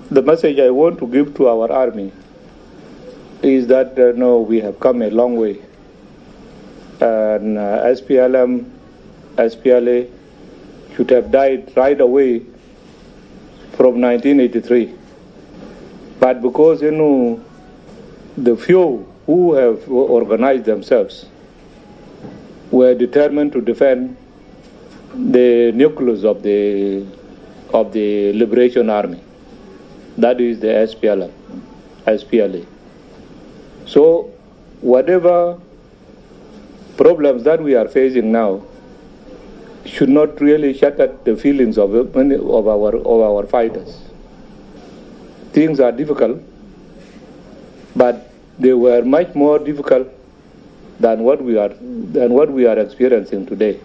The message I want to give to our army is that no, we have come a long way, and SPLM, SPLA should have died right away from 1983. But because the few who have organized themselves were determined to defend the nucleus of the Liberation Army, that is the SPLM, SPLA. So whatever problems that we are facing now should not really shatter the feelings of our fighters. Things are difficult, but they were much more difficult than what we are experiencing today.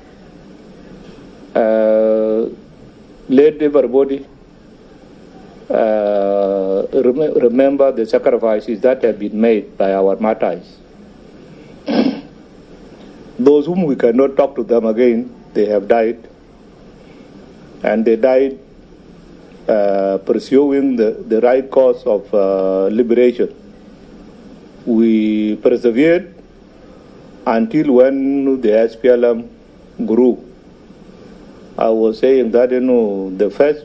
Let everybody remember the sacrifices that have been made by our martyrs. Those whom we cannot talk to them again, they have died, and they died pursuing the right cause of liberation. We persevered until when the SPLM grew. I was saying that the first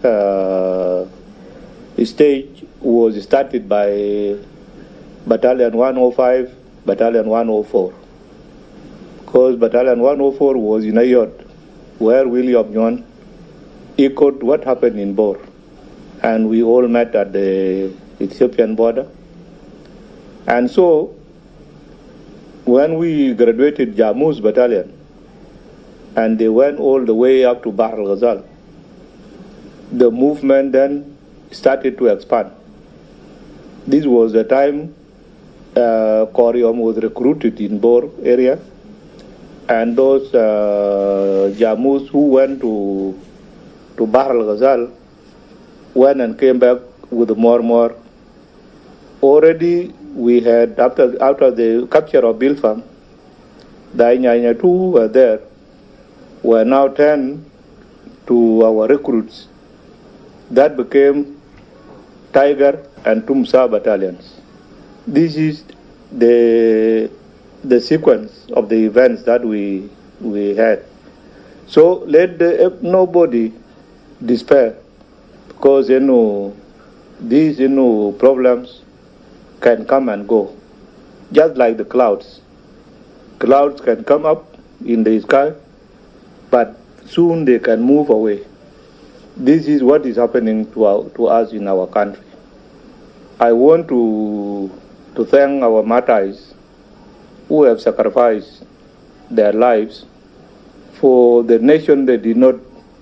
stage was started by Battalion 105, Battalion 104. Because Battalion 104 was in Ayod, where William Nyon echoed what happened in Bor. And we all met at the Ethiopian border. And so, when we graduated Jammus Battalion, and they went all the way up to Bahr al-Ghazal, the movement then started to expand. This was the time Corium was recruited in Bor area, and those Jammus who went to Bahr al-Ghazal went and came back with more. Already we had, after the capture of Bilfam, the Nyanya too were there, were now turned to our recruits that became Tiger and Tumsa battalions. This is the sequence of the events that we had. So let nobody despair, because these problems can come and go, just like the clouds. Clouds can come up in the sky, but soon they can move away. This is what is happening to us in our country. I want to thank our martyrs who have sacrificed their lives for the nation they did not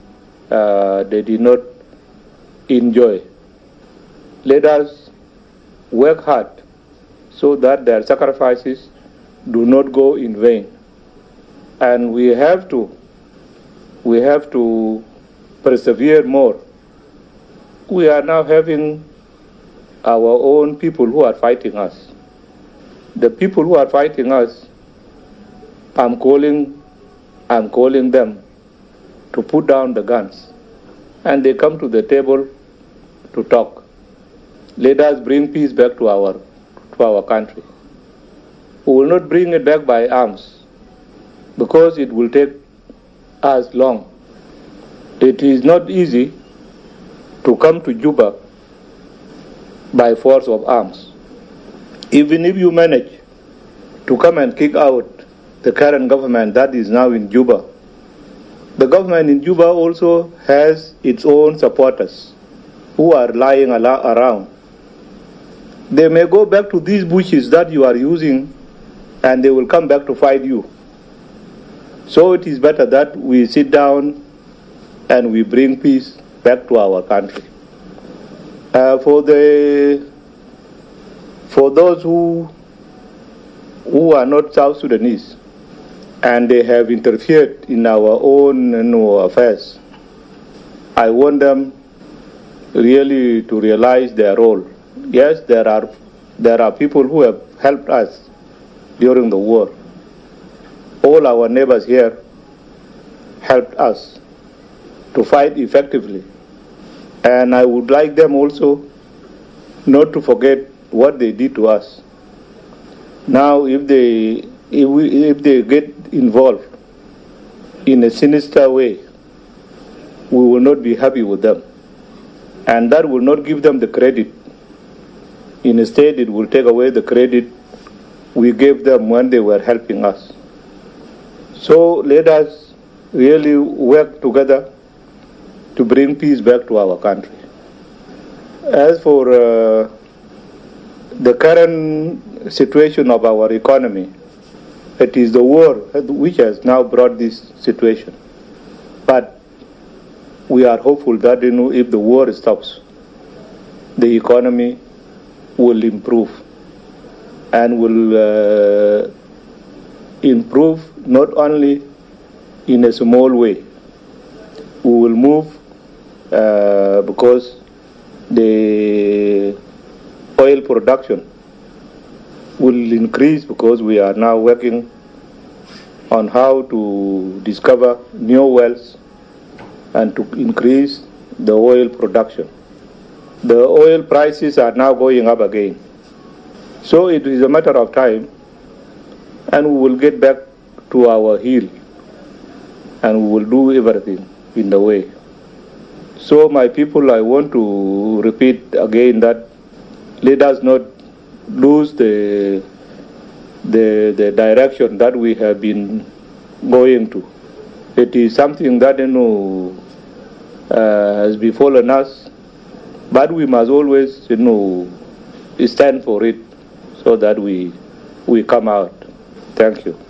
enjoy. Let us work hard so that their sacrifices do not go in vain. And we have to persevere more. We are now having our own people who are fighting us. The people who are fighting us, I'm calling them to put down the guns, and they come to the table to talk. Let us bring peace back to our country. We will not bring it back by arms, because it will take us long. It is not easy to come to Juba by force of arms. Even if you manage to come and kick out the current government that is now in Juba, the government in Juba also has its own supporters who are lying around. They may go back to these bushes that you are using, and they will come back to fight you. So it is better that we sit down and we bring peace back to our country. For those who are not South Sudanese and they have interfered in our own affairs, I want them really to realize their role. Yes, there are people who have helped us during the war. All our neighbors here helped us to fight effectively And I would like them also not to forget what they did to us. Now, if they get involved in a sinister way, we will not be happy with them. And that will not give them the credit. Instead, it will take away the credit we gave them when they were helping us. So let us really work together to bring peace back to our country. As for the current situation of our economy, it is the war which has now brought this situation. But we are hopeful that if the war stops, the economy will improve and will improve not only in a small way. We will move because the oil production will increase because we are now working on how to discover new wells and to increase the oil production. The oil prices are now going up again. So it is a matter of time, and we will get back to our heel, and we will do everything in the way. So my people, I want to repeat again that let us not lose the direction that we have been going to. It is something that has befallen us, but we must always stand for it so that we come out. Thank you.